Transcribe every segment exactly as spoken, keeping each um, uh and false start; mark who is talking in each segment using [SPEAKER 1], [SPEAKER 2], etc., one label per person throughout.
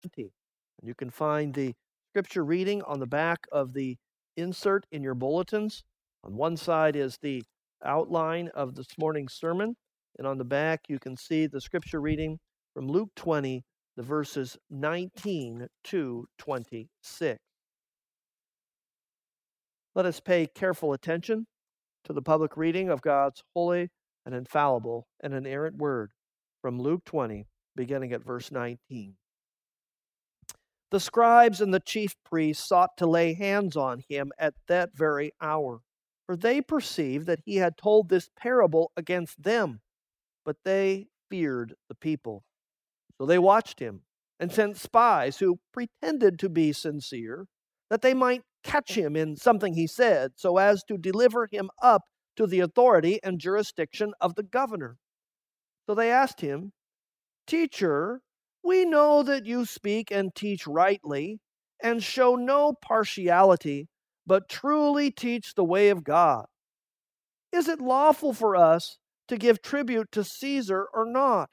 [SPEAKER 1] twenty. And you can find the scripture reading on the back of the insert in your bulletins. On one side is the outline of this morning's sermon, and on the back you can see the scripture reading from Luke twenty, the verses nineteen to twenty-six. Let us pay careful attention to the public reading of God's holy and infallible and inerrant word from Luke twenty, beginning at verse nineteen. The scribes and the chief priests sought to lay hands on him at that very hour, for they perceived that he had told this parable against them, but they feared the people. So they watched him and sent spies who pretended to be sincere, that they might catch him in something he said, so as to deliver him up to the authority and jurisdiction of the governor. So they asked him, "Teacher, we know that you speak and teach rightly, and show no partiality, but truly teach the way of God. Is it lawful for us to give tribute to Caesar or not?"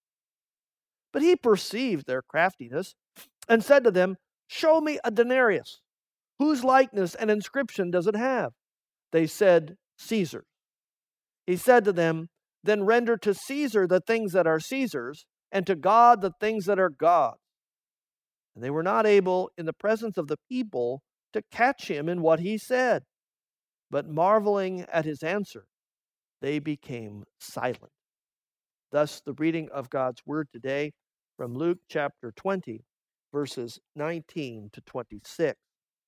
[SPEAKER 1] But he perceived their craftiness and said to them, "Show me a denarius. Whose likeness and inscription does it have?" They said, "Caesar's." He said to them, "Then render to Caesar the things that are Caesar's, and to God the things that are God's." And they were not able, in the presence of the people, to catch him in what he said. But marveling at his answer, they became silent. Thus the reading of God's word today from Luke chapter twenty, verses nineteen to twenty-six.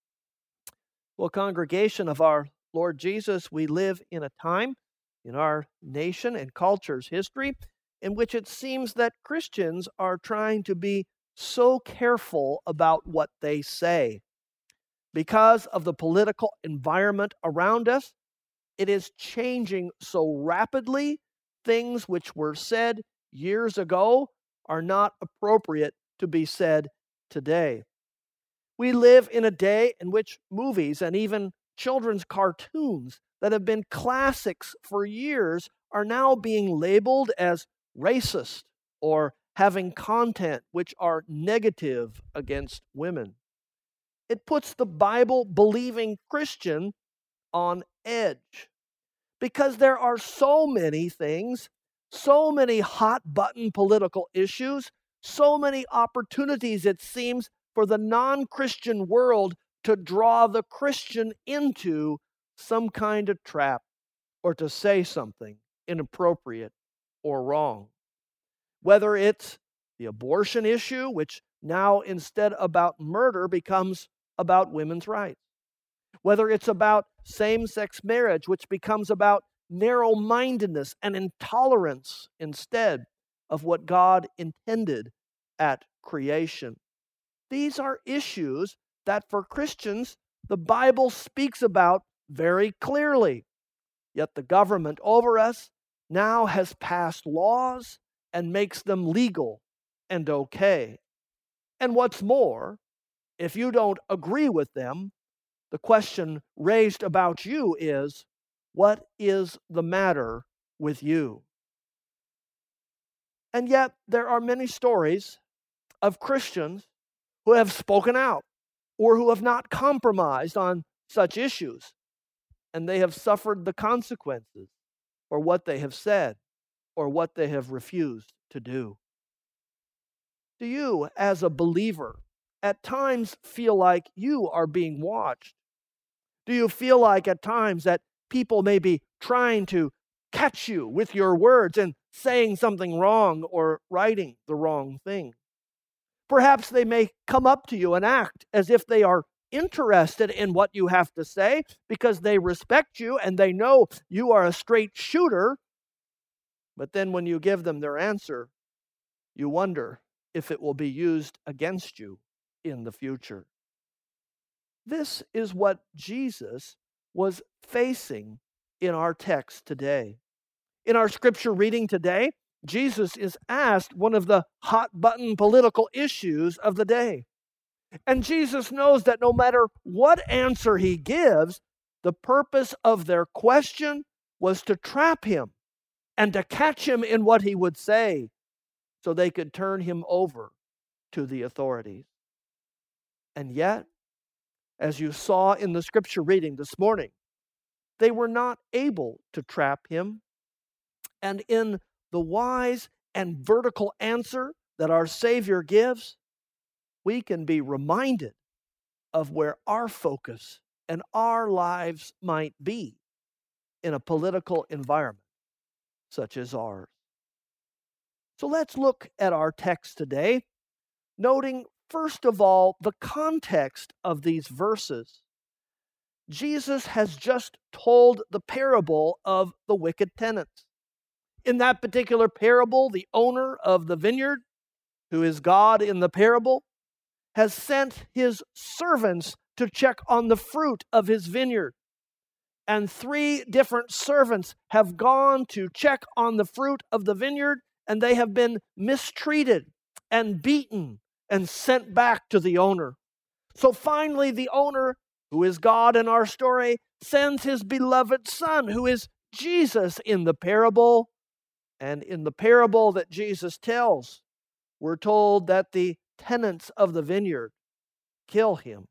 [SPEAKER 1] Well, congregation of our Lord Jesus, we live in a time in our nation and culture's history in which it seems that Christians are trying to be so careful about what they say. Because of the political environment around us, it is changing so rapidly. Things which were said years ago are not appropriate to be said today. We live in a day in which movies and even children's cartoons that have been classics for years are now being labeled as racist or having content which are negative against women. It puts the Bible-believing Christian on edge because there are so many things, so many hot-button political issues, so many opportunities, it seems, for the non-Christian world to draw the Christian into some kind of trap or to say something inappropriate or wrong. Whether it's the abortion issue, which now instead about murder becomes about women's rights. Whether it's about same-sex marriage, which becomes about narrow-mindedness and intolerance instead of what God intended at creation. These are issues that for Christians, the Bible speaks about very clearly. Yet the government over us now has passed laws and makes them legal and okay. And what's more, if you don't agree with them, the question raised about you is, what is the matter with you? And yet there are many stories of Christians who have spoken out or who have not compromised on such issues, and they have suffered the consequences for what they have said or what they have refused to do. Do you, as a believer, at times feel like you are being watched? Do you feel like at times that people may be trying to catch you with your words and saying something wrong or writing the wrong thing? Perhaps they may come up to you and act as if they are interested in what you have to say because they respect you and they know you are a straight shooter. But then when you give them their answer, you wonder if it will be used against you in the future. This is what Jesus was facing in our text today. In our scripture reading today, Jesus is asked one of the hot-button political issues of the day. And Jesus knows that no matter what answer he gives, the purpose of their question was to trap him and to catch him in what he would say so they could turn him over to the authorities. And yet, as you saw in the scripture reading this morning, they were not able to trap him. And in the wise and vertical answer that our Savior gives, we can be reminded of where our focus and our lives might be in a political environment such as ours. So let's look at our text today, noting first of all the context of these verses. Jesus has just told the parable of the wicked tenants. In that particular parable, the owner of the vineyard, who is God in the parable, has sent his servants to check on the fruit of his vineyard. And three different servants have gone to check on the fruit of the vineyard, and they have been mistreated and beaten and sent back to the owner. So finally, the owner, who is God in our story, sends his beloved son, who is Jesus in the parable. And in the parable that Jesus tells, we're told that the tenants of the vineyard kill him.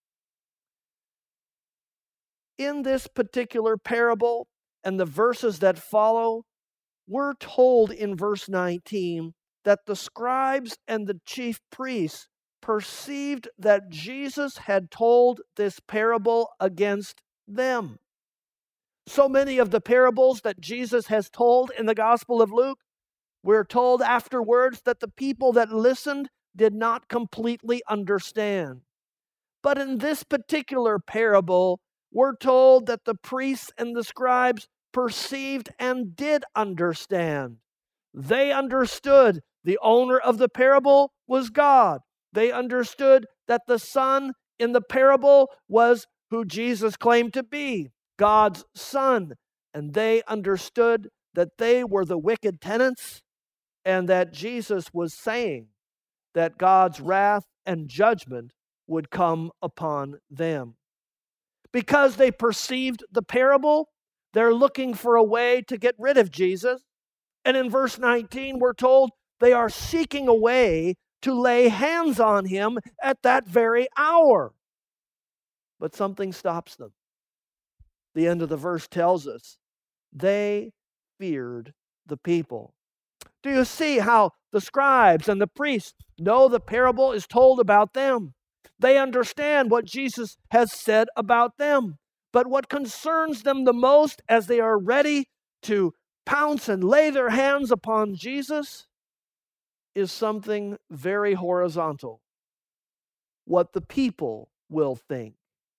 [SPEAKER 1] In this particular parable and the verses that follow, we're told in verse nineteen that the scribes and the chief priests perceived that Jesus had told this parable against them. So many of the parables that Jesus has told in the Gospel of Luke, we're told afterwards that the people that listened did not completely understand. But in this particular parable, we're told that the priests and the scribes perceived and did understand. They understood the owner of the parable was God. They understood that the son in the parable was who Jesus claimed to be, God's son. And they understood that they were the wicked tenants and that Jesus was saying that God's wrath and judgment would come upon them. Because they perceived the parable, they're looking for a way to get rid of Jesus. And in verse nineteen, we're told they are seeking a way to lay hands on him at that very hour. But something stops them. The end of the verse tells us they feared the people. Do you see how the scribes and the priests know the parable is told about them? They understand what Jesus has said about them. But what concerns them the most as they are ready to pounce and lay their hands upon Jesus is something very horizontal. What the people will think.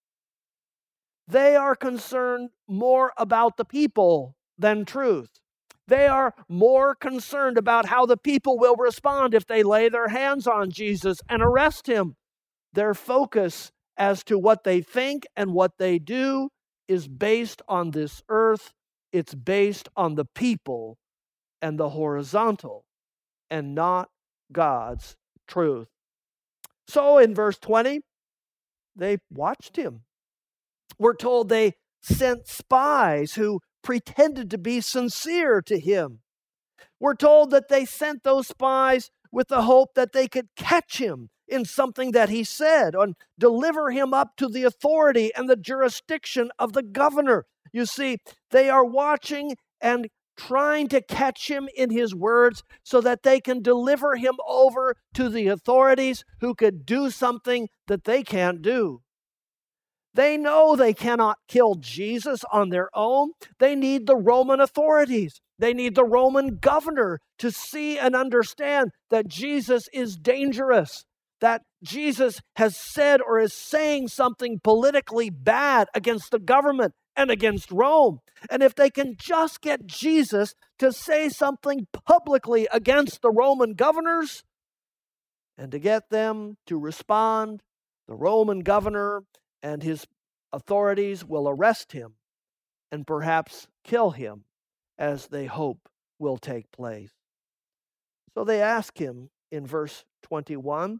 [SPEAKER 1] They are concerned more about the people than truth. They are more concerned about how the people will respond if they lay their hands on Jesus and arrest him. Their focus as to what they think and what they do is based on this earth. It's based on the people and the horizontal and not God's truth. So in verse twenty, they watched him. We're told they sent spies who pretended to be sincere to him. We're told that they sent those spies with the hope that they could catch him in something that he said and deliver him up to the authority and the jurisdiction of the governor. You see, they are watching and trying to catch him in his words so that they can deliver him over to the authorities who could do something that they can't do. They know they cannot kill Jesus on their own. They need the Roman authorities. They need the Roman governor to see and understand that Jesus is dangerous, that Jesus has said or is saying something politically bad against the government and against Rome. And if they can just get Jesus to say something publicly against the Roman governors and to get them to respond, the Roman governor and his authorities will arrest him and perhaps kill him, as they hope will take place. So they ask him in verse twenty-one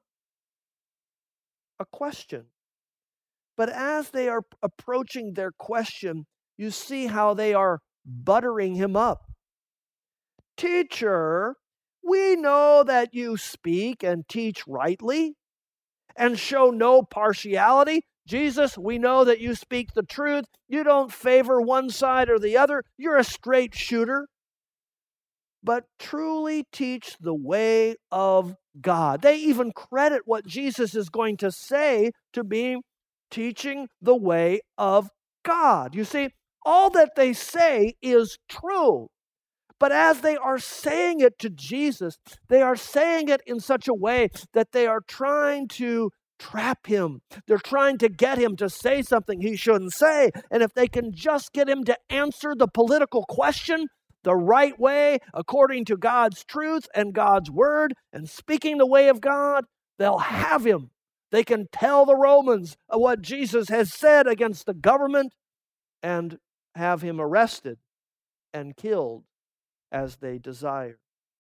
[SPEAKER 1] a question. But as they are approaching their question, you see how they are buttering him up. Teacher, we know that you speak and teach rightly and show no partiality. Jesus, we know that you speak the truth. You don't favor one side or the other. You're a straight shooter. But truly teach the way of God. They even credit what Jesus is going to say to be teaching the way of God. You see, all that they say is true. But as they are saying it to Jesus, they are saying it in such a way that they are trying to trap him. They're trying to get him to say something he shouldn't say. And if they can just get him to answer the political question the right way, according to God's truth and God's word, and speaking the way of God, they'll have him. They can tell the Romans what Jesus has said against the government and have him arrested and killed as they desire.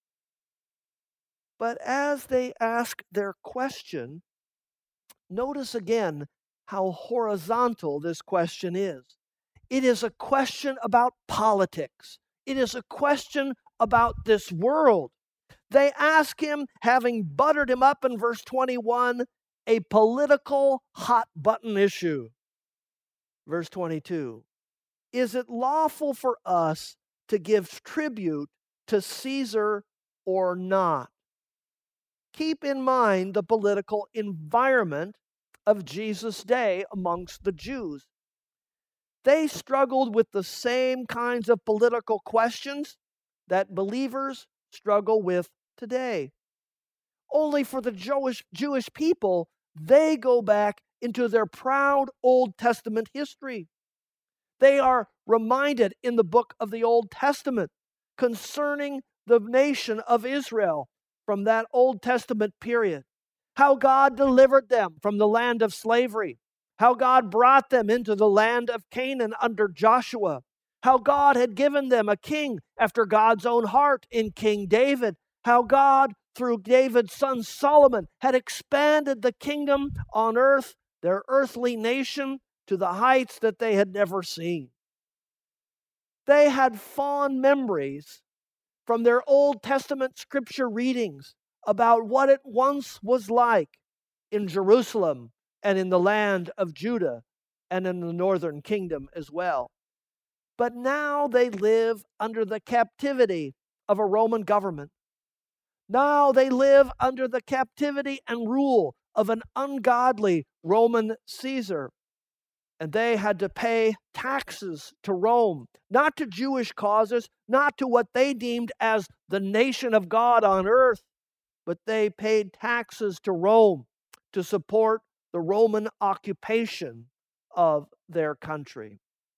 [SPEAKER 1] But as they ask their question, notice again how horizontal this question is. It is a question about politics. It is a question about this world. They ask him, having buttered him up in verse twenty-one, a political hot button issue. Verse twenty-two, is it lawful for us to give tribute to Caesar or not? Keep in mind the political environment of Jesus' day amongst the Jews. They struggled with the same kinds of political questions that believers struggle with today. Only for the Jewish, Jewish people, they go back into their proud Old Testament history. They are reminded in the book of the Old Testament concerning the nation of Israel from that Old Testament period, how God delivered them from the land of slavery, how God brought them into the land of Canaan under Joshua, how God had given them a king after God's own heart in King David, how God, through David's son Solomon, had expanded the kingdom on earth, their earthly nation, to the heights that they had never seen. They had fond memories from their Old Testament scripture readings about what it once was like in Jerusalem and in the land of Judah and in the northern kingdom as well. But now they live under the captivity of a Roman government. Now they live under the captivity and rule of an ungodly Roman Caesar. And they had to pay taxes to Rome, not to Jewish causes, not to what they deemed as the nation of God on earth, but they paid taxes to Rome to support the Roman occupation of their country.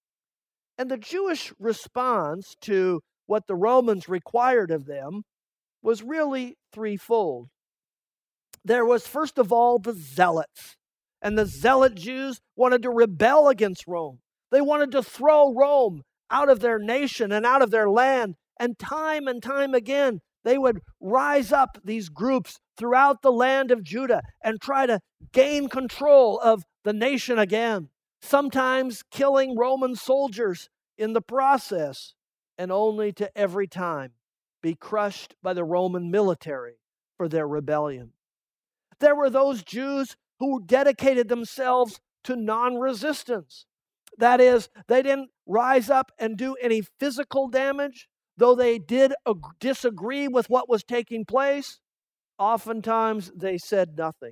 [SPEAKER 1] And the Jewish response to what the Romans required of them was really threefold. There was, first of all, the zealots. And the zealot Jews wanted to rebel against Rome. They wanted to throw Rome out of their nation and out of their land. And time and time again, they would rise up, these groups, throughout the land of Judah and try to gain control of the nation again, sometimes killing Roman soldiers in the process, and only to every time be crushed by the Roman military for their rebellion. There were those Jews who dedicated themselves to non-resistance. That is, they didn't rise up and do any physical damage, though they did ag- disagree with what was taking place. Oftentimes, they said nothing.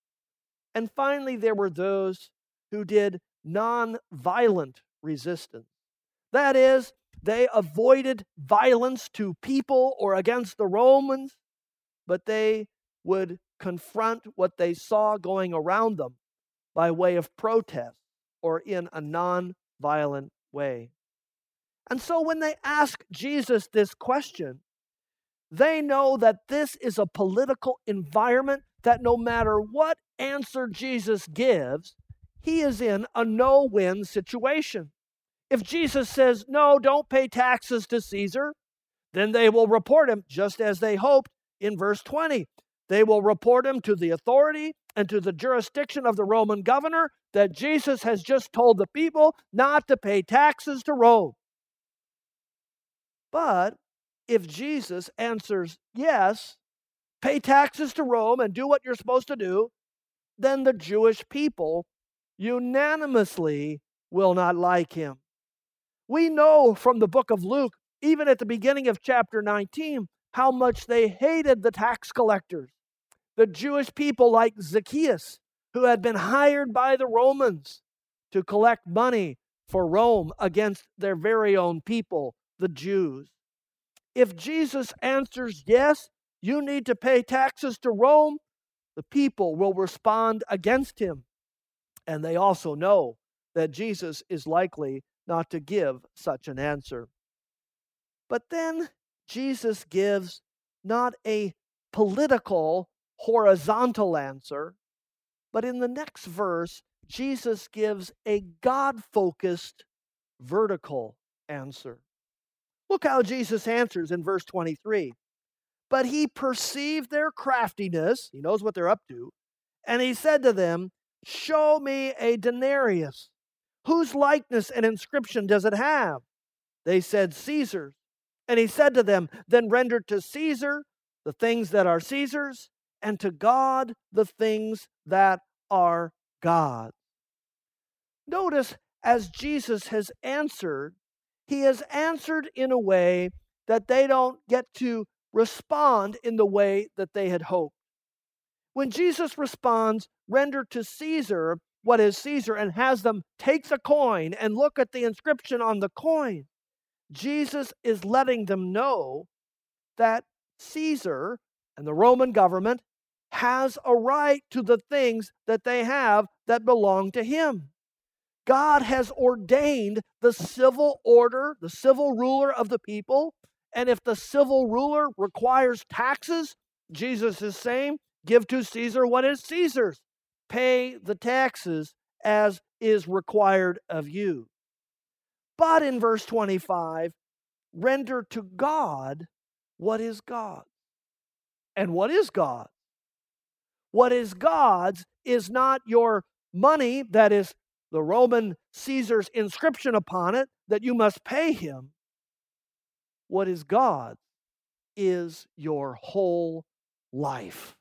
[SPEAKER 1] And finally, there were those who did non-violent resistance. That is, they avoided violence to people or against the Romans, but they would confront what they saw going around them by way of protest or in a non-violent way. And so when they ask Jesus this question, they know that this is a political environment that no matter what answer Jesus gives, he is in a no-win situation. If Jesus says, no, don't pay taxes to Caesar, then they will report him, just as they hoped in verse twenty. They will report him to the authority and to the jurisdiction of the Roman governor that Jesus has just told the people not to pay taxes to Rome. But if Jesus answers yes, pay taxes to Rome and do what you're supposed to do, then the Jewish people unanimously will not like him. We know from the book of Luke, even at the beginning of chapter nineteen, how much they hated the tax collectors, the Jewish people like Zacchaeus, who had been hired by the Romans to collect money for Rome against their very own people, the Jews. If Jesus answers yes, you need to pay taxes to Rome, the people will respond against him. And they also know that Jesus is likely not to give such an answer. But then Jesus gives not a political, horizontal answer, but in the next verse, Jesus gives a God-focused, vertical answer. Look how Jesus answers in verse twenty-three. But he perceived their craftiness, he knows what they're up to, and he said to them, show me a denarius. Whose likeness and inscription does it have? They said, Caesar's. And he said to them, then render to Caesar the things that are Caesar's, and to God the things that are God's. Notice, as Jesus has answered, he has answered in a way that they don't get to respond in the way that they had hoped. When Jesus responds, render to Caesar what is Caesar, and has them take the coin and look at the inscription on the coin, Jesus is letting them know that Caesar and the Roman government has a right to the things that they have that belong to him. God has ordained the civil order, the civil ruler of the people, and if the civil ruler requires taxes, Jesus is saying, give to Caesar what is Caesar's. Pay the taxes as is required of you. But in verse twenty-five, render to God what is God's. And what is God's? What is God's is not your money, that is the Roman Caesar's inscription upon it, that you must pay him. What is God's is your whole life.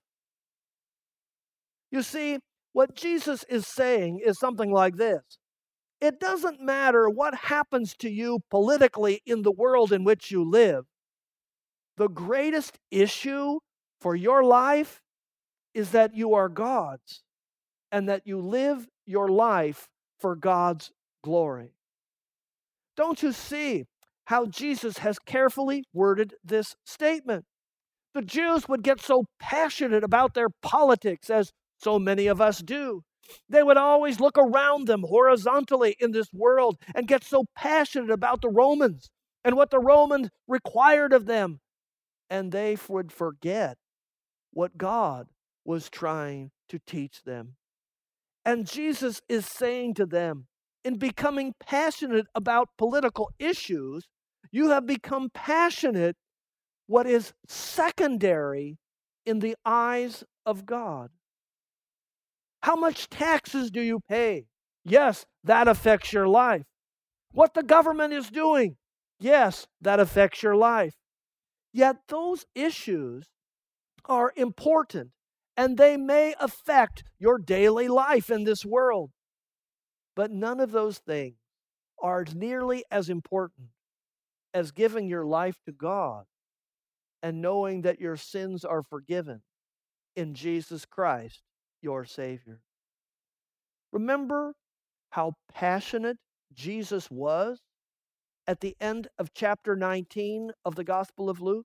[SPEAKER 1] You see, what Jesus is saying is something like this. It doesn't matter what happens to you politically in the world in which you live. The greatest issue for your life is that you are God's and that you live your life for God's glory. Don't you see how Jesus has carefully worded this statement? The Jews would get so passionate about their politics, as so many of us do. They would always look around them horizontally in this world and get so passionate about the Romans and what the Romans required of them. And they would forget what God was trying to teach them. And Jesus is saying to them, in becoming passionate about political issues, you have become passionate what is secondary in the eyes of God. How much taxes do you pay? Yes, that affects your life. What the government is doing? Yes, that affects your life. Yet those issues are important, and they may affect your daily life in this world. But none of those things are nearly as important as giving your life to God and knowing that your sins are forgiven in Jesus Christ, your Savior. Remember how passionate Jesus was at the end of chapter nineteen of the Gospel of Luke?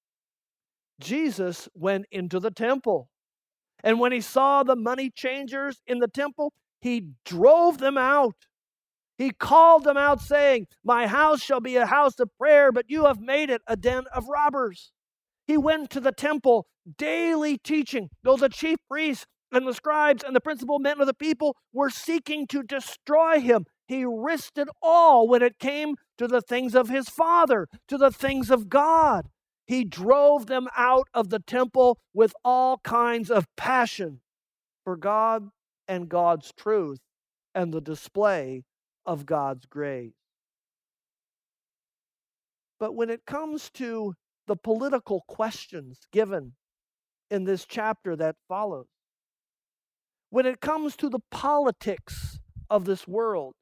[SPEAKER 1] Jesus went into the temple, and when he saw the money changers in the temple, he drove them out. He called them out, saying, my house shall be a house of prayer, but you have made it a den of robbers. He went to the temple daily teaching, though the chief priests and the scribes and the principal men of the people were seeking to destroy him. He risked it all when it came to the things of his Father, to the things of God. He drove them out of the temple with all kinds of passion for God and God's truth and the display of God's grace. But when it comes to the political questions given in this chapter that follows. When it comes to the politics of this world,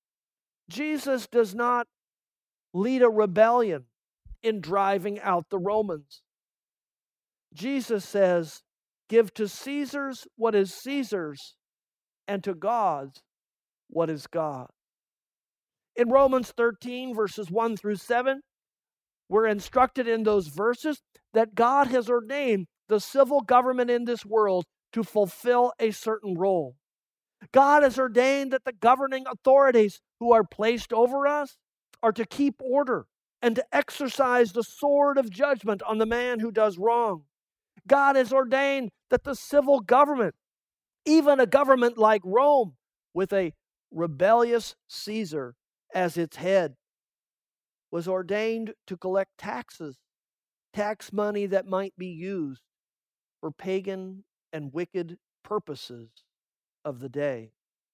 [SPEAKER 1] Jesus does not lead a rebellion in driving out the Romans. Jesus says, "Give to Caesar's what is Caesar's, and to God's what is God." In Romans thirteen, verses one through seven, we're instructed in those verses that God has ordained the civil government in this world to fulfill a certain role. God has ordained that the governing authorities who are placed over us are to keep order and to exercise the sword of judgment on the man who does wrong. God has ordained that the civil government, even a government like Rome, with a rebellious Caesar as its head, was ordained to collect taxes, tax money that might be used for pagan and wicked purposes of the day.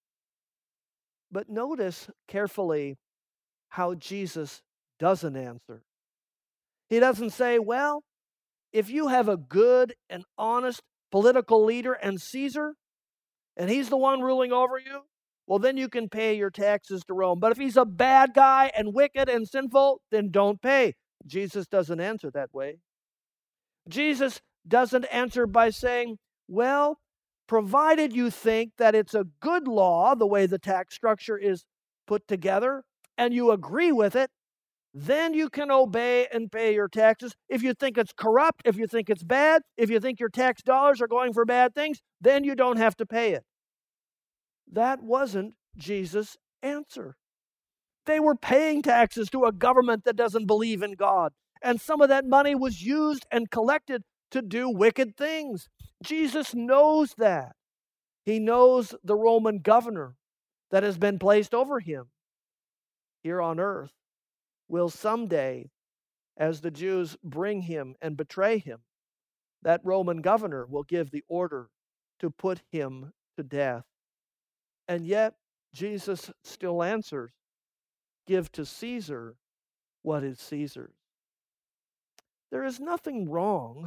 [SPEAKER 1] But notice carefully how Jesus doesn't answer. He doesn't say, well, if you have a good and honest political leader and Caesar, and he's the one ruling over you, well, then you can pay your taxes to Rome. But if he's a bad guy and wicked and sinful, then don't pay. Jesus doesn't answer that way. Jesus doesn't answer by saying, well, provided you think that it's a good law, the way the tax structure is put together, and you agree with it, then you can obey and pay your taxes. If you think it's corrupt, if you think it's bad, if you think your tax dollars are going for bad things, then you don't have to pay it. That wasn't Jesus' answer. They were paying taxes to a government that doesn't believe in God. And some of that money was used and collected to do wicked things. Jesus knows that. He knows the Roman governor that has been placed over him here on earth will someday, as the Jews bring him and betray him, that Roman governor will give the order to put him to death. And yet, Jesus still answers, give to Caesar what is Caesar's. There is nothing wrong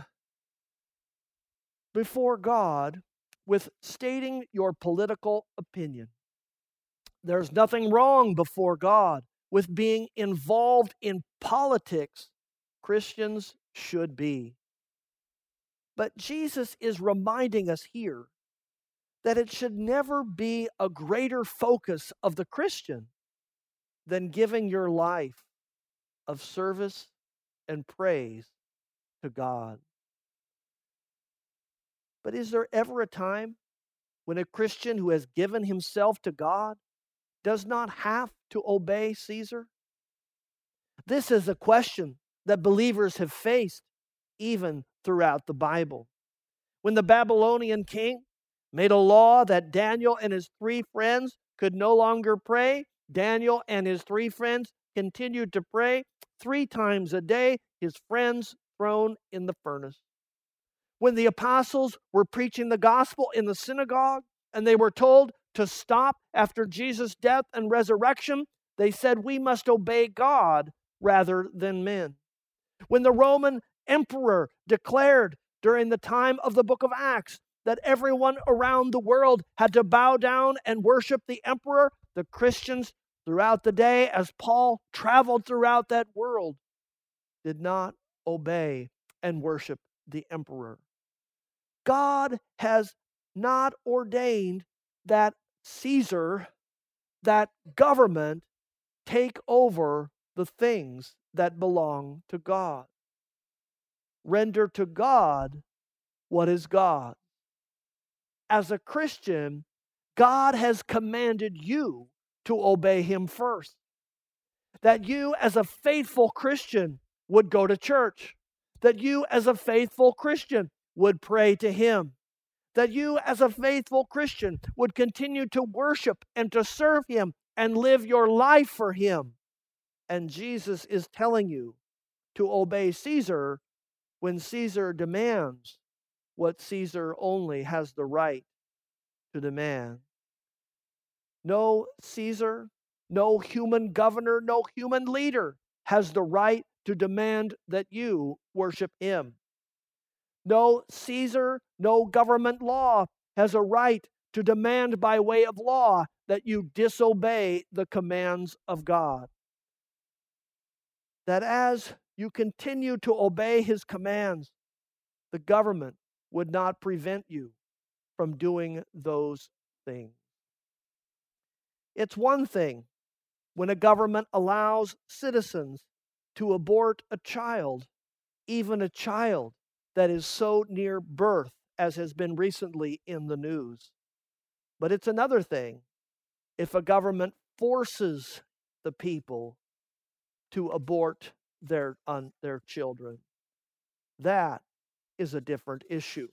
[SPEAKER 1] before God with stating your political opinion. There's nothing wrong before God with being involved in politics. Christians should be. But Jesus is reminding us here that it should never be a greater focus of the Christian than giving your life of service and praise to God. But is there ever a time when a Christian who has given himself to God does not have to obey Caesar? This is a question that believers have faced even throughout the Bible. When the Babylonian king made a law that Daniel and his three friends could no longer pray, Daniel and his three friends continued to pray three times a day, his friends thrown in the furnace. When the apostles were preaching the gospel in the synagogue and they were told to stop after Jesus' death and resurrection, they said, we must obey God rather than men. When the Roman emperor declared during the time of the book of Acts that everyone around the world had to bow down and worship the emperor, the Christians throughout the day, as Paul traveled throughout that world, did not obey and worship the emperor. God has not ordained that Caesar, that government, take over the things that belong to God. Render to God what is God. As a Christian, God has commanded you to obey Him first. That you, as a faithful Christian, would go to church. That you, as a faithful Christian, would pray to Him. That you, as a faithful Christian, would continue to worship and to serve Him and live your life for Him. And Jesus is telling you to obey Caesar when Caesar demands what Caesar only has the right to demand. No Caesar, no human governor, no human leader has the right to demand that you worship him. No Caesar, no government law has a right to demand by way of law that you disobey the commands of God. That as you continue to obey his commands, the government would not prevent you from doing those things. It's one thing when a government allows citizens to abort a child, even a child that is so near birth as has been recently in the news. But it's another thing if a government forces the people to abort their, um, their children. That is a different issue.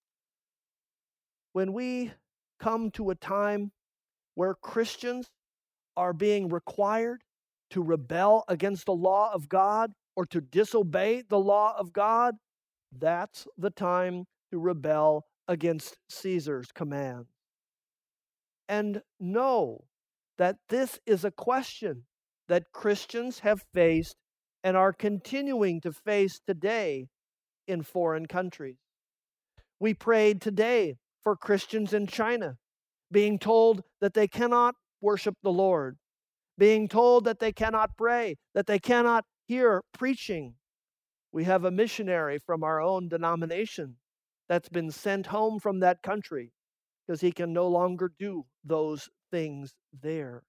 [SPEAKER 1] When we come to a time where Christians are being required to rebel against the law of God or to disobey the law of God, that's the time to rebel against Caesar's command. And know that this is a question that Christians have faced and are continuing to face today in foreign countries. We prayed today for Christians in China, being told that they cannot worship the Lord, being told that they cannot pray, that they cannot hear preaching. We have a missionary from our own denomination that's been sent home from that country because he can no longer do those things there.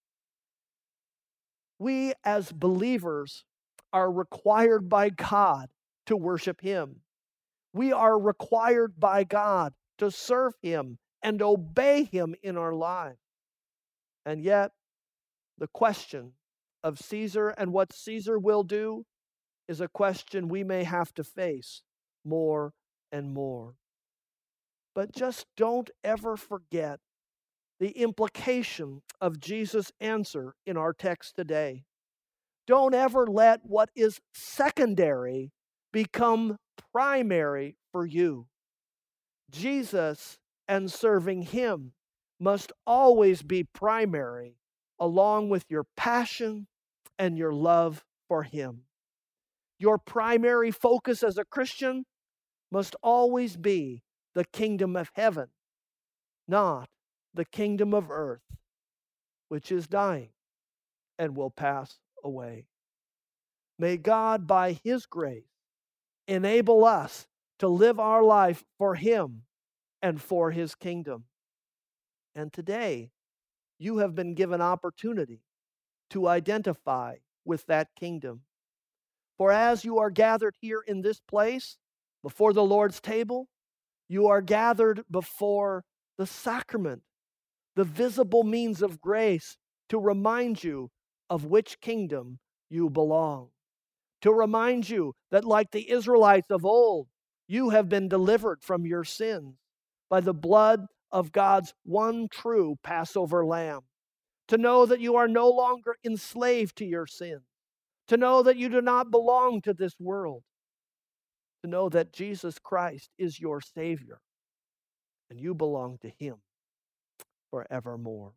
[SPEAKER 1] We as believers are required by God to worship him. We are required by God to serve him and obey him in our lives. And yet, the question of Caesar and what Caesar will do is a question we may have to face more and more. But just don't ever forget the implication of Jesus' answer in our text today. Don't ever let what is secondary become primary for you. Jesus and serving him must always be primary, along with your passion and your love for him. Your primary focus as a Christian must always be the kingdom of heaven, not the kingdom of earth, which is dying and will pass away. May God, by his grace, enable us to live our life for him and for his kingdom. And today, you have been given opportunity to identify with that kingdom. For as you are gathered here in this place, before the Lord's table, you are gathered before the sacrament, the visible means of grace to remind you of which kingdom you belong. To remind you that, like the Israelites of old, you have been delivered from your sins by the blood of God's one true Passover lamb. To know that you are no longer enslaved to your sin. To know that you do not belong to this world. To know that Jesus Christ is your Savior and you belong to him forevermore.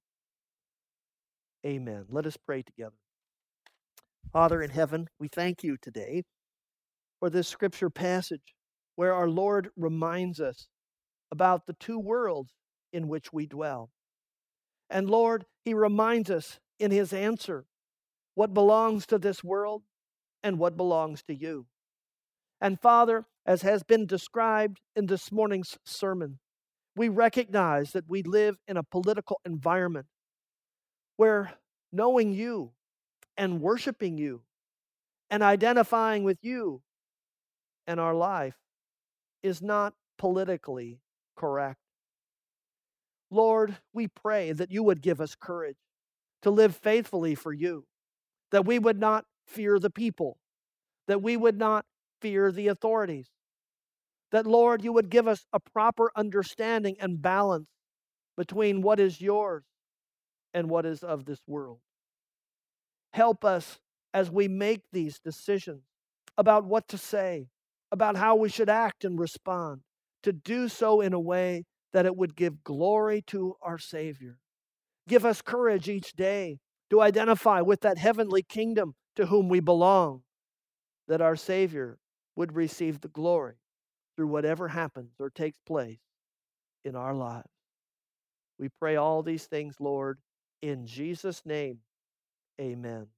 [SPEAKER 1] Amen. Let us pray together. Father in heaven, we thank you today for this scripture passage where our Lord reminds us about the two worlds in which we dwell. And Lord, he reminds us in his answer what belongs to this world and what belongs to you. And Father, as has been described in this morning's sermon, we recognize that we live in a political environment where knowing you and worshiping you and identifying with you and our life is not politically correct. Lord, we pray that you would give us courage to live faithfully for you, that we would not fear the people, that we would not fear the authorities, that, Lord, you would give us a proper understanding and balance between what is yours and what is of this world. Help us as we make these decisions about what to say, about how we should act and respond, to do so in a way that it would give glory to our Savior. Give us courage each day to identify with that heavenly kingdom to whom we belong, that our Savior would receive the glory through whatever happens or takes place in our lives. We pray all these things, Lord, in Jesus' name. Amen.